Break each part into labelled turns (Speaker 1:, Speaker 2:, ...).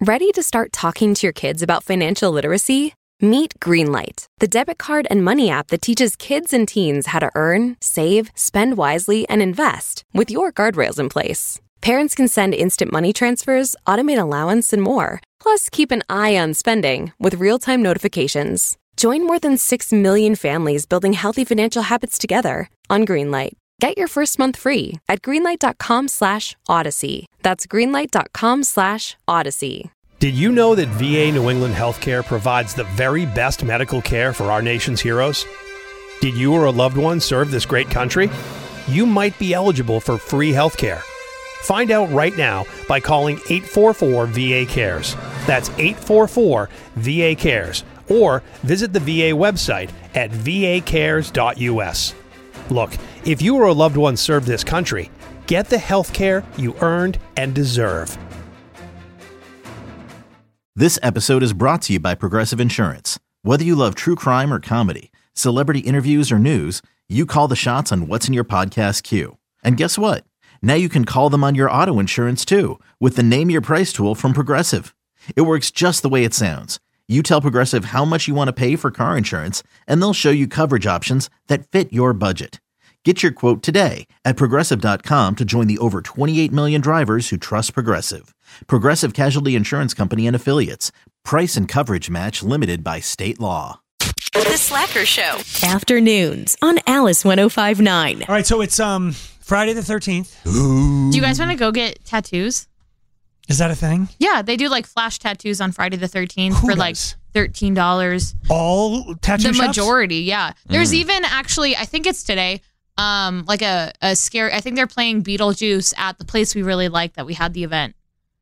Speaker 1: Ready to start talking to your kids about financial literacy? Meet Greenlight, the debit card and money app that teaches kids and teens how to earn, save, spend wisely, and invest with your guardrails in place. Parents can send instant money transfers, automate allowance, and more. Plus, keep an eye on spending with real-time notifications. Join more than 6 million families building healthy financial habits together on Greenlight. Get your first month free at greenlight.com/Odyssey. That's greenlight.com/Odyssey.
Speaker 2: Did you know that VA New England Healthcare provides the very best medical care for our nation's heroes? Did you or a loved one serve this great country? You might be eligible for free healthcare. Find out right now by calling 844-VA-CARES. That's 844-VA-CARES. Or visit the VA website at vacares.us. Look, if you or a loved one served this country, get the health care you earned and deserve.
Speaker 3: This episode is brought to you by Progressive Insurance. Whether you love true crime or comedy, celebrity interviews or news, you call the shots on what's in your podcast queue. And guess what? Now you can call them on your auto insurance too with the Name Your Price tool from Progressive. It works just the way it sounds. You tell Progressive how much you want to pay for car insurance, and they'll show you coverage options that fit your budget. Get your quote today at Progressive.com to join the over 28 million drivers who trust Progressive. Progressive Casualty Insurance Company and Affiliates. Price and coverage match limited by state law.
Speaker 4: The Slacker Show.
Speaker 5: Afternoons on Alice 105.9.
Speaker 6: All right, so it's Friday the 13th.
Speaker 7: Do you guys want to go get tattoos?
Speaker 6: Is that a thing?
Speaker 7: Yeah, they do like flash tattoos on Friday the 13th
Speaker 6: Who
Speaker 7: for like
Speaker 6: does?
Speaker 7: $13.
Speaker 6: All tattoo shops?
Speaker 7: The majority, yeah. There's even actually, I think it's today, like a scary, I think they're playing Beetlejuice at the place we really like that we had the event.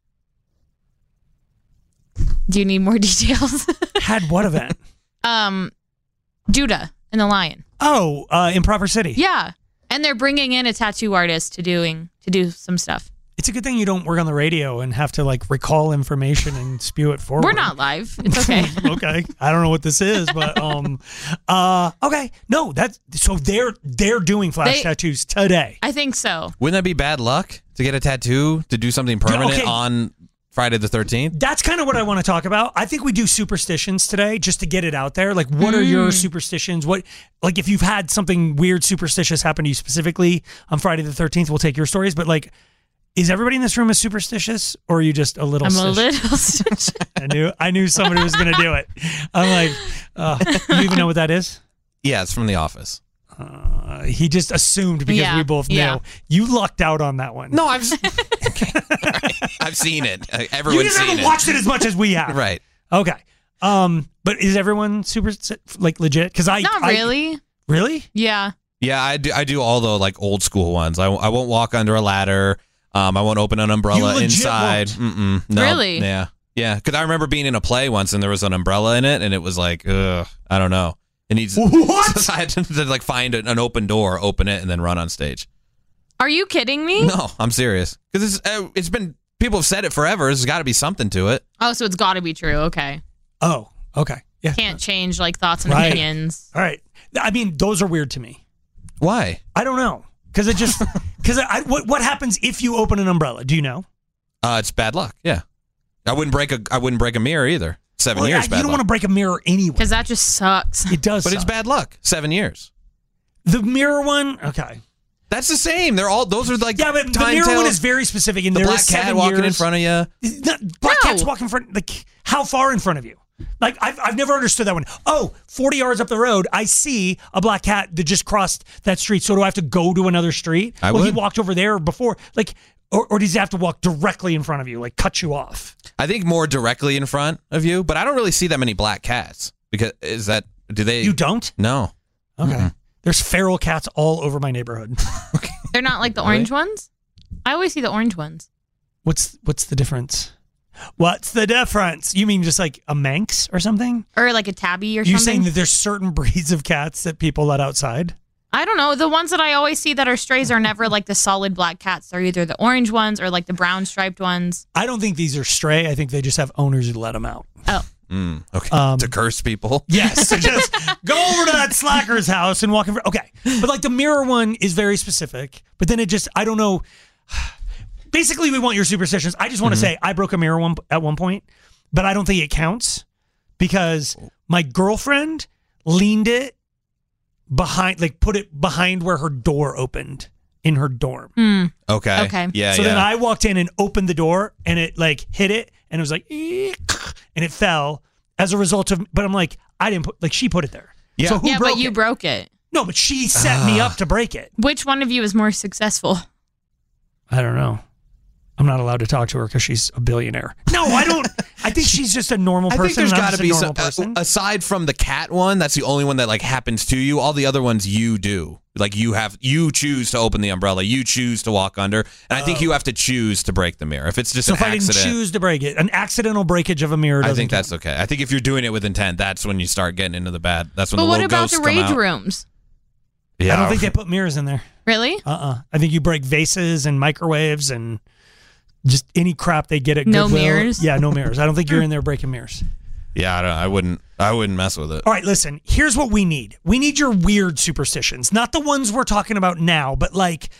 Speaker 7: Do you need more details?
Speaker 6: Had what event?
Speaker 7: Judah and the Lion.
Speaker 6: Oh, Improper City.
Speaker 7: Yeah. And they're bringing in a tattoo artist to do some stuff.
Speaker 6: It's a good thing you don't work on the radio and have to like recall information and spew it forward.
Speaker 7: We're not live. It's okay.
Speaker 6: Okay. I don't know what this is, but okay. No, so they're doing flash tattoos today.
Speaker 7: I think so.
Speaker 8: Wouldn't that be bad luck to get a tattoo to do something permanent on Friday the 13th?
Speaker 6: That's kind of what I want to talk about. I think we do superstitions today just to get it out there. Like, what are your superstitions? What, like, if you've had something weird superstitious happen to you specifically on Friday the 13th, we'll take your stories. But like, is everybody in this room as superstitious, or are you just a little?
Speaker 7: I'm a little stitious.
Speaker 6: I knew somebody was going to do it. I'm like, you even know what that is?
Speaker 8: Yeah, it's from The Office.
Speaker 6: He just assumed because we both knew. Yeah. You lucked out on that one.
Speaker 8: No, I've seen it. Everyone's seen it.
Speaker 6: You haven't watched it as much as we have.
Speaker 8: Right.
Speaker 6: Okay. But is everyone super like legit? Because
Speaker 7: not really.
Speaker 6: Really?
Speaker 7: Yeah.
Speaker 8: Yeah, I do all the like old school ones. I won't walk under a ladder. I won't open an umbrella inside.
Speaker 6: No.
Speaker 7: Really?
Speaker 8: Yeah. Yeah. Because I remember being in a play once and there was an umbrella in it and it was like, I don't know. It needs.
Speaker 6: What?
Speaker 8: So I had to like find an open door, open it, and then run on stage.
Speaker 7: Are you kidding me?
Speaker 8: No, I'm serious. Because it's been, people have said it forever. There's got to be something to it.
Speaker 7: Oh, so it's got to be true. Okay.
Speaker 6: Oh, okay. Yeah.
Speaker 7: Can't change like thoughts and opinions.
Speaker 6: All right. I mean, those are weird to me.
Speaker 8: Why?
Speaker 6: I don't know. Because it just, what happens if you open an umbrella? Do you know?
Speaker 8: It's bad luck. Yeah. I wouldn't break a mirror either. 7 years bad luck.
Speaker 6: You don't want to break a mirror anyway.
Speaker 7: Because that just sucks.
Speaker 6: It does
Speaker 8: But
Speaker 6: suck.
Speaker 8: it's bad luck. 7 years.
Speaker 6: The mirror one? Okay.
Speaker 8: That's the same. Those are like
Speaker 6: but the mirror one is very specific. And
Speaker 8: the
Speaker 6: there
Speaker 8: black
Speaker 6: is
Speaker 8: cat
Speaker 6: 7
Speaker 8: walking
Speaker 6: years.
Speaker 8: in front of you.
Speaker 6: Black cats walking in front. Like, how far in front of you? Like, I've never understood that one. Oh, 40 yards up the road, I see a black cat that just crossed that street. So do I have to go to another street? He walked over there before. Like, or does he have to walk directly in front of you, like cut you off?
Speaker 8: I think more directly in front of you, but I don't really see that many black cats. Because do they?
Speaker 6: You don't?
Speaker 8: No.
Speaker 6: Okay.
Speaker 8: Mm-hmm.
Speaker 6: There's feral cats all over my neighborhood.
Speaker 7: They're not like the orange ones? I always see the orange ones.
Speaker 6: What's the difference? What's the difference? You mean just like a Manx or something?
Speaker 7: Or like a tabby or
Speaker 6: You're
Speaker 7: something?
Speaker 6: saying that there's certain breeds of cats that people let outside?
Speaker 7: I don't know. The ones that I always see that are strays are never like the solid black cats. They're either the orange ones or like the brown striped ones.
Speaker 6: I don't think these are stray. I think they just have owners who let them out.
Speaker 7: Oh.
Speaker 8: Okay. To curse people?
Speaker 6: Yes. So just go over to that slacker's house and walk in front. Okay. But like the mirror one is very specific. But then it just, I don't know. basically we want your superstitions. I just want to say I broke a mirror at one point, but I don't think it counts because my girlfriend leaned it behind, like put it behind where her door opened in her dorm.
Speaker 8: Okay. Yeah.
Speaker 6: So then I walked in and opened the door and it like hit it and it was like, and it fell as a result of, but I'm like, I didn't put, like she put it there.
Speaker 8: Yeah.
Speaker 6: So who broke
Speaker 7: but you
Speaker 6: it?
Speaker 7: broke it.
Speaker 6: No, but she set me up to break it.
Speaker 7: Which one of you is more successful?
Speaker 6: I don't know. I'm not allowed to talk to her because she's a billionaire. No, I don't. I think she's just a normal person.
Speaker 8: I think there's
Speaker 6: got
Speaker 8: got to be some,
Speaker 6: person.
Speaker 8: aside from the cat one, that's the only one that like happens to you. All the other ones you do. Like you choose to open the umbrella, you choose to walk under, and I think you have to choose to break the mirror. If it's just
Speaker 6: so
Speaker 8: an
Speaker 6: if
Speaker 8: accident,
Speaker 6: I didn't choose to break it, an accidental breakage of a mirror.
Speaker 8: I think
Speaker 6: count.
Speaker 8: that's okay. I think if you're doing it with intent, that's when you start getting into the bad. That's when
Speaker 7: But
Speaker 8: the
Speaker 7: what
Speaker 8: little
Speaker 7: about
Speaker 8: ghosts
Speaker 7: the
Speaker 8: come
Speaker 7: rage
Speaker 8: out.
Speaker 7: rooms?
Speaker 8: Yeah,
Speaker 6: I don't think they put mirrors in there.
Speaker 7: Really?
Speaker 6: I think you break vases and microwaves and just any crap they get at
Speaker 7: No
Speaker 6: Goodwill.
Speaker 7: mirrors?
Speaker 6: Yeah, no mirrors. I don't think you're in there breaking mirrors.
Speaker 8: Yeah, I wouldn't mess with it.
Speaker 6: All right, listen, here's what we need. We need your weird superstitions, not the ones we're talking about now, but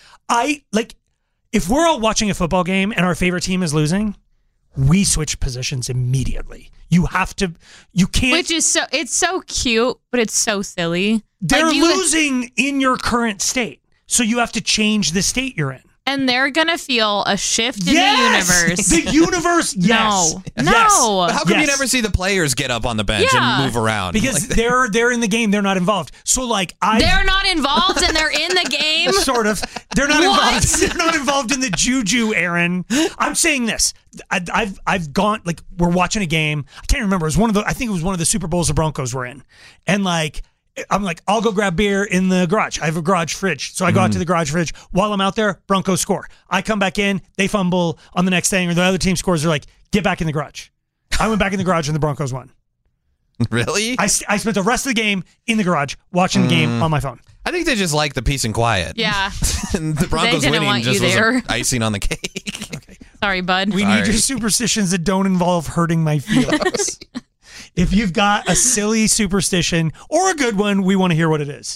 Speaker 6: if we're all watching a football game and our favorite team is losing, we switch positions immediately. You can't.
Speaker 7: Which is it's so cute, but it's so silly.
Speaker 6: They're
Speaker 7: Like,
Speaker 6: losing in your current state, so you have to change the state you're in.
Speaker 7: And they're going to feel a shift in the universe.
Speaker 6: The universe, yes.
Speaker 7: No.
Speaker 6: Yes.
Speaker 7: No.
Speaker 8: How come you
Speaker 6: Yes.
Speaker 8: never see the players get up on the bench
Speaker 7: Yeah.
Speaker 8: and move around?
Speaker 6: Because
Speaker 8: Like,
Speaker 6: they're in the game, they're not involved. So
Speaker 7: They're not involved and they're in the game?
Speaker 6: sort of. They're not
Speaker 7: What?
Speaker 6: involved. They're not involved in the juju, Aaron. I'm saying this. I've gone, like, we're watching a game. I can't remember. It was I think it was one of the Super Bowls the Broncos were in. And I'm like, I'll go grab beer in the garage. I have a garage fridge. So I go out to the garage fridge. While I'm out there, Broncos score. I come back in, they fumble on the next thing, or the other team scores. They're like, get back in the garage. I went back in the garage and the Broncos won.
Speaker 8: really?
Speaker 6: I spent the rest of the game in the garage watching the game on my phone.
Speaker 8: I think they just like the peace and quiet.
Speaker 7: Yeah.
Speaker 8: And the Broncos
Speaker 7: didn't
Speaker 8: winning
Speaker 7: want
Speaker 8: just
Speaker 7: you
Speaker 8: was
Speaker 7: there.
Speaker 8: icing on the cake.
Speaker 7: Sorry, bud.
Speaker 6: We need your superstitions that don't involve hurting my feelings. If you've got a silly superstition or a good one, we want to hear what it is.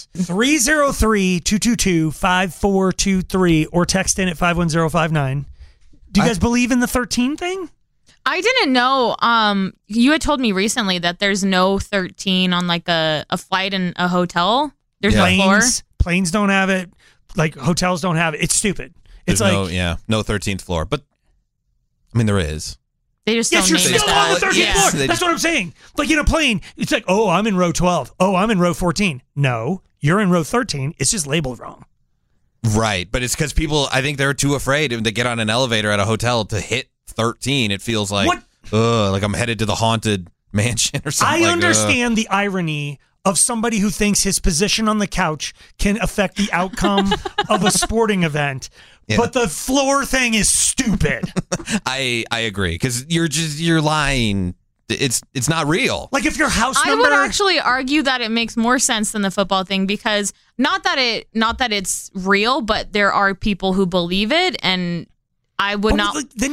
Speaker 6: 303-222-5423 or text in at 51059. Do you guys believe in the 13 thing?
Speaker 7: I didn't know. You had told me recently that there's no 13 on like a flight in a hotel. There's no floor.
Speaker 6: Planes don't have it. Like hotels don't have it. It's stupid. It's
Speaker 8: There's
Speaker 6: like
Speaker 8: no 13th floor. But I mean, there is.
Speaker 7: They just
Speaker 6: yes,
Speaker 7: don't
Speaker 6: you're
Speaker 7: name
Speaker 6: still
Speaker 7: it
Speaker 6: on the
Speaker 7: that.
Speaker 6: 13th floor. That's what I'm saying. Like in a plane, it's like, oh, I'm in row 12. Oh, I'm in row 14. No, you're in row 13. It's just labeled wrong.
Speaker 8: Right, but it's because people, I think they're too afraid when they get on an elevator at a hotel to hit 13. It feels like, like I'm headed to the haunted mansion or something.
Speaker 6: I understand the irony of somebody who thinks his position on the couch can affect the outcome of a sporting event. Yeah. But the floor thing is stupid.
Speaker 8: I agree because you're lying. It's not real.
Speaker 6: Like if your house number,
Speaker 7: I would actually argue that it makes more sense than the football thing because not that it's real, but there are people who believe it, and I would not.
Speaker 6: Then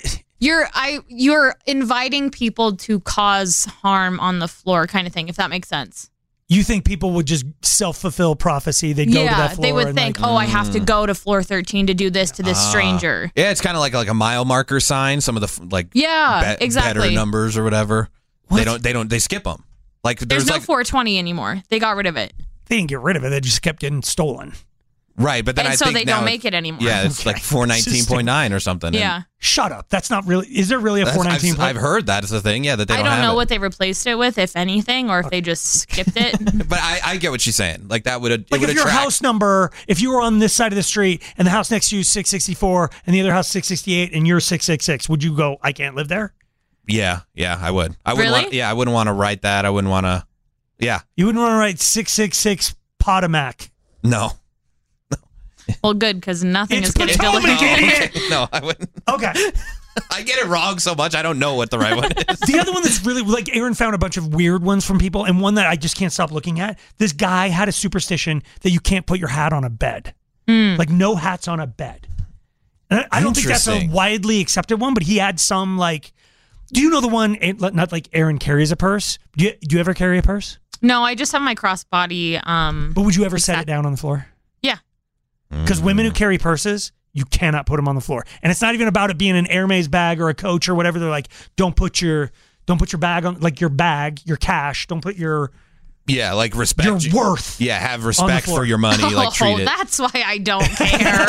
Speaker 7: you're inviting people to cause harm on the floor, kind of thing. If that makes sense.
Speaker 6: You think people would just self-fulfill prophecy? They'd go to that floor.
Speaker 7: They would think, I have to go to floor 13 to do this to this stranger.
Speaker 8: Yeah, it's kind of like a mile marker sign. Some of the
Speaker 7: exactly
Speaker 8: better numbers or whatever. What? They skip them. Like
Speaker 7: there's no 420 anymore. They got rid of it.
Speaker 6: They didn't get rid of it. They just kept getting stolen.
Speaker 8: Right, but then
Speaker 7: so they don't make it anymore.
Speaker 8: Yeah, it's like 419.9 or something.
Speaker 7: Yeah.
Speaker 6: Shut up. That's not really. Is there really a 419?
Speaker 8: I've heard that is the thing. Yeah, that they don't
Speaker 7: have
Speaker 8: have
Speaker 7: know
Speaker 8: it.
Speaker 7: what they replaced it with, if anything, or if they just skipped it.
Speaker 8: But I get what she's saying. Like that would
Speaker 6: like if your house number, if you were on this side of the street and the house next to you is 664 and the other house 668 and you're 666, would you go, I can't live there?
Speaker 8: Yeah, I would. I
Speaker 7: really?
Speaker 8: I wouldn't want to write that. I wouldn't want to. Yeah.
Speaker 6: You wouldn't want to write 666 Potomac.
Speaker 8: No.
Speaker 7: Well, good, because nothing
Speaker 6: it's
Speaker 7: is getting
Speaker 6: Potomac,
Speaker 7: delivered.
Speaker 6: idiot.
Speaker 8: No, I wouldn't.
Speaker 6: Okay.
Speaker 8: I get it wrong so much, I don't know what the right one is.
Speaker 6: The other one that's really, like, Aaron found a bunch of weird ones from people, and one that I just can't stop looking at. This guy had a superstition that you can't put your hat on a bed. Like, no hats on a bed. And I don't think that's a widely accepted one, but he had some, like, do you know the one, not like Aaron carries a purse? Do you ever carry a purse?
Speaker 7: No, I just have my crossbody.
Speaker 6: But would you ever set it down on the floor?
Speaker 7: Yeah.
Speaker 6: Because women who carry purses, You cannot put them on the floor. And it's not even about it being an Hermes bag or a Coach or whatever. They're like, don't put your bag on, like your bag, your cash. Don't put your
Speaker 8: like respect
Speaker 6: your worth.
Speaker 8: Yeah, have respect for your money. Like treat it.
Speaker 7: That's why I don't care.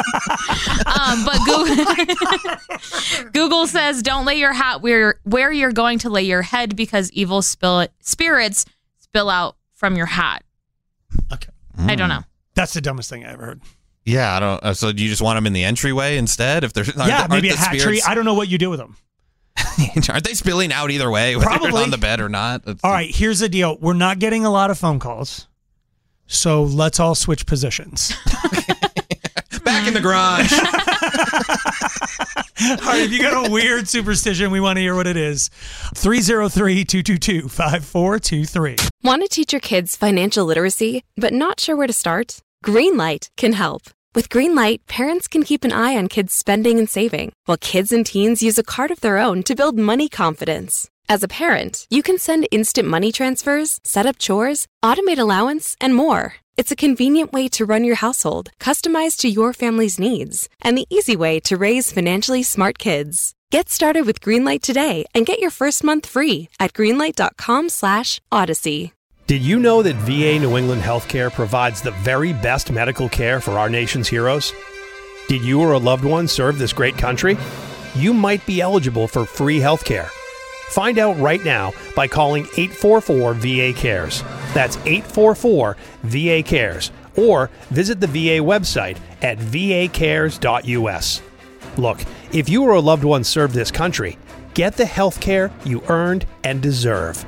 Speaker 7: But Google says don't lay your hat where you're going to lay your head because evil spirits spill out from your hat.
Speaker 6: Okay.
Speaker 7: I don't know.
Speaker 6: That's the dumbest thing I ever heard.
Speaker 8: Yeah, I don't. So do you just want them in the entryway instead? If there's
Speaker 6: maybe a hat tree. I don't know what you do with them.
Speaker 8: Aren't they spilling out either way, whether
Speaker 6: Probably.
Speaker 8: you're on the bed or not?
Speaker 6: All right, here's the deal. We're not getting a lot of phone calls, so let's all switch positions.
Speaker 8: Back in the garage.
Speaker 6: All right, if you got a weird superstition, we want to hear what it is. 303-222-5423.
Speaker 1: Want to teach your kids financial literacy, but not sure where to start? Greenlight can help. With Greenlight, parents can keep an eye on kids' spending and saving, while kids and teens use a card of their own to build money confidence. As a parent, you can send instant money transfers, set up chores, automate allowance, and more. It's a convenient way to run your household, customized to your family's needs, and the easy way to raise financially smart kids. Get started with Greenlight today and get your first month free at greenlight.com/Odyssey.
Speaker 2: Did you know that VA New England Healthcare provides the very best medical care for our nation's heroes? Did you or a loved one serve this great country? You might be eligible for free healthcare. Find out right now by calling 844-VA-CARES. That's 844-VA-CARES. Or visit the VA website at vacares.us. Look, if you or a loved one served this country, get the health care you earned and deserve.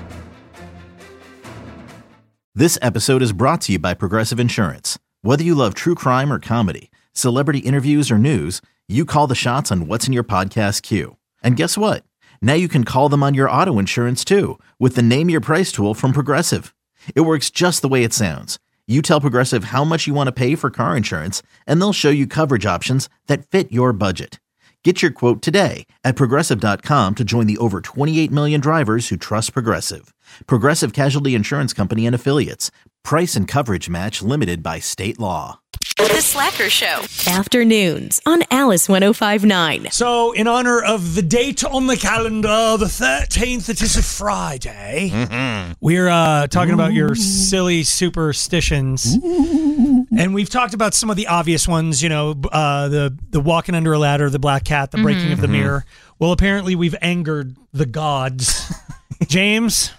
Speaker 3: This episode is brought to you by Progressive Insurance. Whether you love true crime or comedy, celebrity interviews or news, you call the shots on what's in your podcast queue. And guess what? Now you can call them on your auto insurance too with the Name Your Price tool from Progressive. It works just the way it sounds. You tell Progressive how much you want to pay for car insurance, and they'll show you coverage options that fit your budget. Get your quote today at Progressive.com to join the over 28 million drivers who trust Progressive. Progressive Casualty Insurance Company and Affiliates. Price and coverage match limited by state law.
Speaker 4: The Slacker Show.
Speaker 5: Afternoons on Alice 105.9.
Speaker 6: So, in honor of the date on the calendar, the 13th, it is a Friday. We're talking about your silly superstitions. And we've talked about some of the obvious ones, you know, the walking under a ladder, the black cat, the breaking of the mirror. Well, apparently we've angered the gods. James?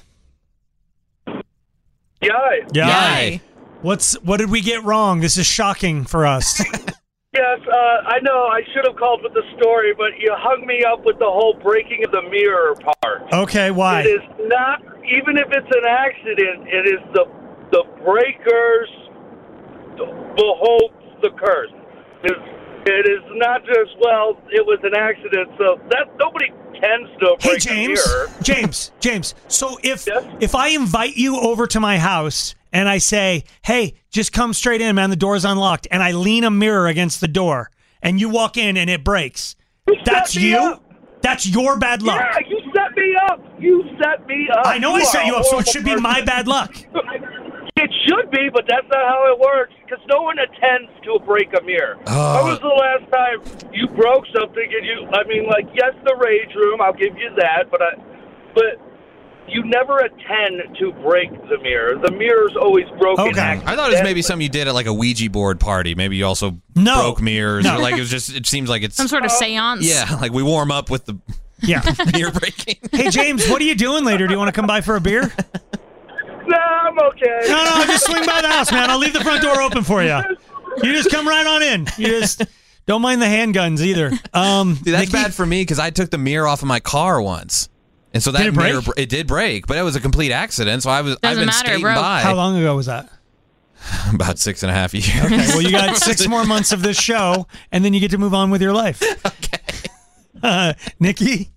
Speaker 9: Yay.
Speaker 6: What did we get wrong? This is shocking for us.
Speaker 9: Yes, I know I should have called with the story, but you hung me up with the whole breaking of the mirror part.
Speaker 6: Okay, why?
Speaker 9: It is not, even if it's an accident, it is the breakers beholds the curse. It is not just, well, it was an accident, so that nobody tends to break a mirror.
Speaker 6: James. So if I invite you over to my house and I say, hey, just come straight in, man, the door's unlocked, and I lean a mirror against the door, and you walk in and it breaks, that's you? Up. That's your bad luck.
Speaker 9: Yeah, you set me up.
Speaker 6: I know I set you up, so it should be my bad luck.
Speaker 9: It should be, but that's not how it works, because no one attends to break a mirror. When was the last time you broke something and yes, the rage room, I'll give you that, but you never attend to break the mirror. The mirror's always broken.
Speaker 6: Okay.
Speaker 8: I thought it was maybe something you did at like a Ouija board party. Maybe you also broke mirrors.
Speaker 6: No.
Speaker 8: Or like it seems like it's
Speaker 7: some sort of seance.
Speaker 8: Yeah, like we warm up with the mirror breaking.
Speaker 6: Hey, James, what are you doing later? Do you want to come by for a beer?
Speaker 9: No, I'm okay.
Speaker 6: No, just swing by the house, man. I'll leave the front door open for you. You just come right on in. You just don't mind the handguns either.
Speaker 8: Dude, that's
Speaker 6: Nikki?
Speaker 8: bad for me because I took the mirror off of my car once. And so that
Speaker 6: Did it break?
Speaker 8: mirror, it did break, but it was a complete accident. So I've been skating
Speaker 7: bro.
Speaker 8: by.
Speaker 6: How long ago was that?
Speaker 8: About 6.5 years.
Speaker 6: Okay, well, you got 6 more months of this show, and then you get to move on with your life.
Speaker 8: Okay.
Speaker 6: Nikki?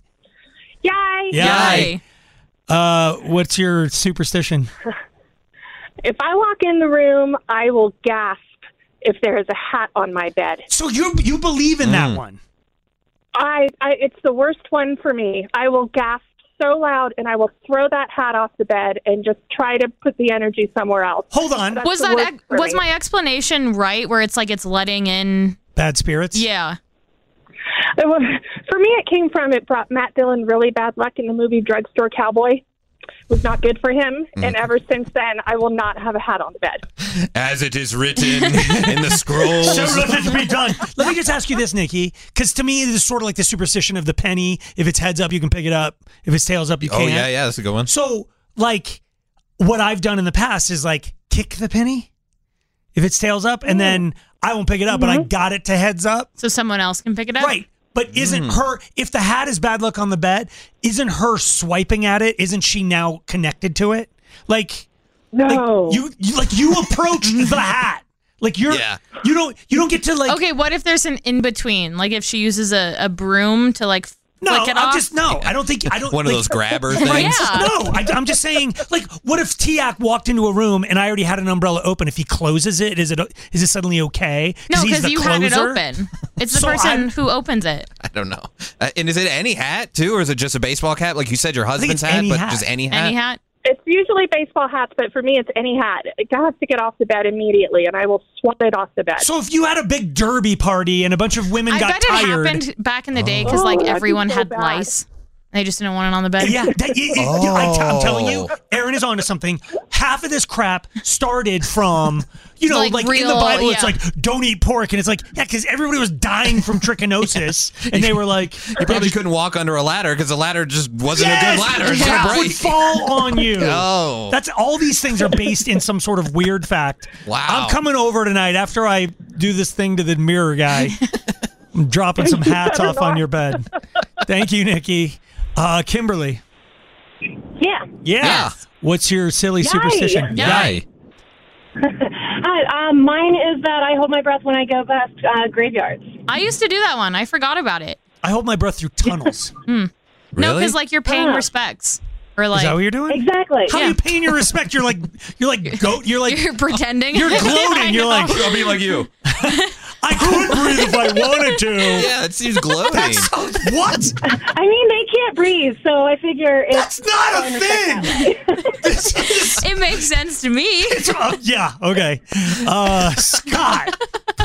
Speaker 7: Yay.
Speaker 6: What's your superstition?
Speaker 10: If I walk in the room, I will gasp if there is a hat on my bed.
Speaker 6: So you believe in that one?
Speaker 10: It's the worst one for me. I will gasp so loud, and I will throw that hat off the bed and just try to put the energy somewhere else.
Speaker 6: Hold on.
Speaker 10: That's
Speaker 7: Was my explanation right, where it's like it's letting in
Speaker 6: Bad spirits?
Speaker 7: Yeah.
Speaker 10: For me, it brought Matt Dillon really bad luck in the movie Drugstore Cowboy. It was not good for him, and ever since then, I will not have a hat on the bed.
Speaker 8: As it is written in the scrolls.
Speaker 6: So let it be done. Let me just ask you this, Nikki, because to me, this is sort of like the superstition of the penny. If it's heads up, you can pick it up. If it's tails up, you can't.
Speaker 8: Oh, yeah, that's a good one.
Speaker 6: So, like, what I've done in the past is, like, kick the penny if it's tails up, and then I won't pick it up, but I got it to heads up.
Speaker 7: So someone else can pick it up?
Speaker 6: Right. But isn't her, if the hat is bad luck on the bed, isn't her swiping at it? Isn't she now connected to it? Like,
Speaker 10: no.
Speaker 6: Like you approach the hat. Like you don't get to like.
Speaker 7: Okay, what if there's an in between? Like if she uses a broom to like flick it off?
Speaker 6: I don't think
Speaker 8: one of those grabber things.
Speaker 7: Yeah.
Speaker 6: No, I'm just saying. Like, what if Tiak walked into a room and I already had an umbrella open? If he closes it, is it suddenly okay?
Speaker 7: No, because you had it open. It's the person who opens it.
Speaker 8: I don't know. And is it any hat too, or is it just a baseball cap? Like you said, your husband's hat, but just any hat.
Speaker 7: Any hat.
Speaker 10: It's usually baseball hats, but for me, it's any hat. It has to get off the bed immediately, and I will swat it off the bed.
Speaker 6: So if you had a big derby party and a bunch of women got tired,
Speaker 7: it happened back in the day because like everyone had lice. They just didn't want it on the bed.
Speaker 6: Yeah, I'm telling you, Aaron is onto something. Half of this crap started from, like real, in the Bible, it's like, don't eat pork. And it's like, yeah, because everybody was dying from trichinosis. And they were like...
Speaker 8: You probably couldn't walk under a ladder because the ladder just wasn't a good ladder.
Speaker 6: It would fall on you.
Speaker 8: Oh.
Speaker 6: That's all these things are based in some sort of weird fact.
Speaker 8: Wow.
Speaker 6: I'm coming over tonight after I do this thing to the mirror guy. I'm dropping some hats off on your bed. Thank you, Nikki. Kimberly.
Speaker 10: Yeah.
Speaker 6: What's your silly superstition?
Speaker 8: Yay.
Speaker 11: Mine is that I hold my breath when I go past graveyards.
Speaker 7: I used to do that one. I forgot about it.
Speaker 6: I hold my breath through tunnels.
Speaker 7: No, because like you're paying respects. Or like,
Speaker 6: is that what you're doing?
Speaker 11: Exactly.
Speaker 6: How are you paying your respect? You're like goat. You're like
Speaker 7: you're pretending.
Speaker 6: You're gloating. You're like,
Speaker 8: I'll be like you.
Speaker 6: I could breathe if I wanted to.
Speaker 8: Yeah, it seems gloating.
Speaker 6: What?
Speaker 11: I mean, they can't breathe, so I figure
Speaker 6: that's not a thing.
Speaker 7: It makes sense to me.
Speaker 6: Yeah. Okay. Scott.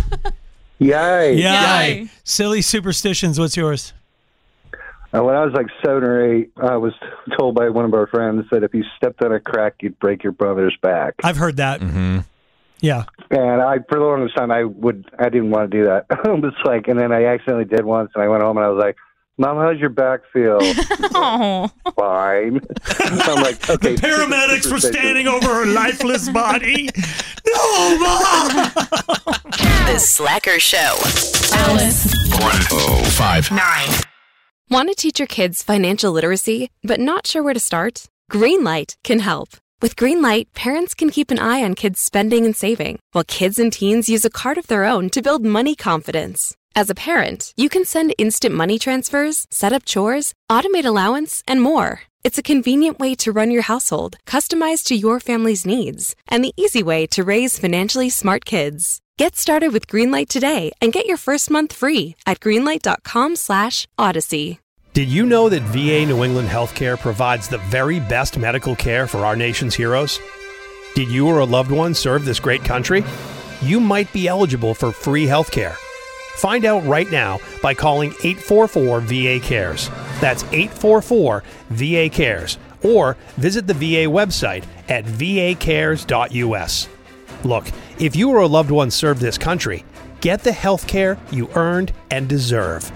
Speaker 12: Yay.
Speaker 6: Silly superstitions. What's yours?
Speaker 12: When I was like 7 or 8, I was told by one of our friends that if you stepped on a crack, you'd break your brother's back.
Speaker 6: I've heard that.
Speaker 8: Mm-hmm.
Speaker 6: Yeah.
Speaker 12: And for the longest time, I didn't want to do that. It's like, and then I accidentally did once, and I went home and I was like, "Mom, how's your back feel?"
Speaker 7: Oh.
Speaker 12: Fine. I'm like, okay.
Speaker 6: The paramedics were standing over her lifeless body. No, Mom.
Speaker 4: The Slacker Show.
Speaker 5: Alice.
Speaker 13: 105.9.
Speaker 1: Want to teach your kids financial literacy, but not sure where to start? Greenlight can help. With Greenlight, parents can keep an eye on kids' spending and saving, while kids and teens use a card of their own to build money confidence. As a parent, you can send instant money transfers, set up chores, automate allowance, and more. It's a convenient way to run your household, customized to your family's needs, and the easy way to raise financially smart kids. Get started with Greenlight today and get your first month free at greenlight.com/Odyssey.
Speaker 2: Did you know that VA New England Healthcare provides the very best medical care for our nation's heroes? Did you or a loved one serve this great country? You might be eligible for free healthcare. Find out right now by calling 844-VA-CARES. That's 844-VA-CARES. Or visit the VA website at vacares.us. Look, if you or a loved one served this country, get the health care you earned and deserve.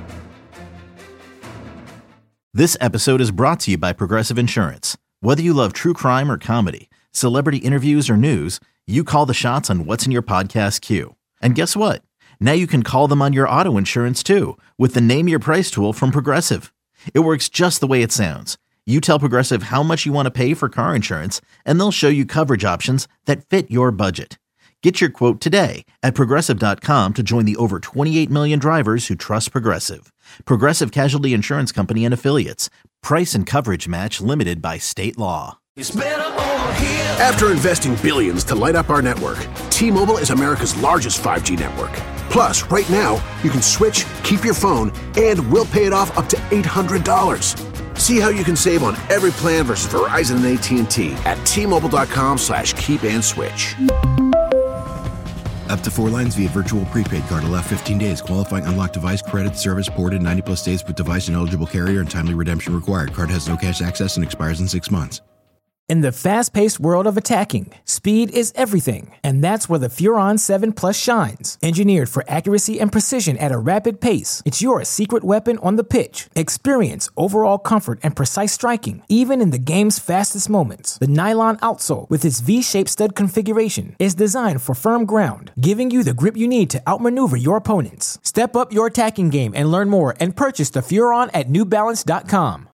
Speaker 3: This episode is brought to you by Progressive Insurance. Whether you love true crime or comedy, celebrity interviews or news, you call the shots on what's in your podcast queue. And guess what? Now you can call them on your auto insurance too with the Name Your Price tool from Progressive. It works just the way it sounds. You tell Progressive how much you want to pay for car insurance, and they'll show you coverage options that fit your budget. Get your quote today at Progressive.com to join the over 28 million drivers who trust Progressive. Progressive Casualty Insurance Company and Affiliates. Price and coverage match limited by state law.
Speaker 13: After investing billions to light up our network, T-Mobile is America's largest 5G network. Plus, right now, you can switch, keep your phone, and we'll pay it off up to $800. See how you can save on every plan versus Verizon and AT&T at T-Mobile.com/keep and switch.
Speaker 14: Up to 4 lines via virtual prepaid card. Allow 15 days. Qualifying unlocked device credit service ported 90 plus days with device and eligible carrier and timely redemption required. Card has no cash access and expires in 6 months.
Speaker 15: In the fast-paced world of attacking, speed is everything, and that's where the Furon 7 Plus shines. Engineered for accuracy and precision at a rapid pace, it's your secret weapon on the pitch. Experience overall comfort and precise striking, even in the game's fastest moments. The nylon outsole, with its V-shaped stud configuration, is designed for firm ground, giving you the grip you need to outmaneuver your opponents. Step up your attacking game and learn more and purchase the Furon at NewBalance.com.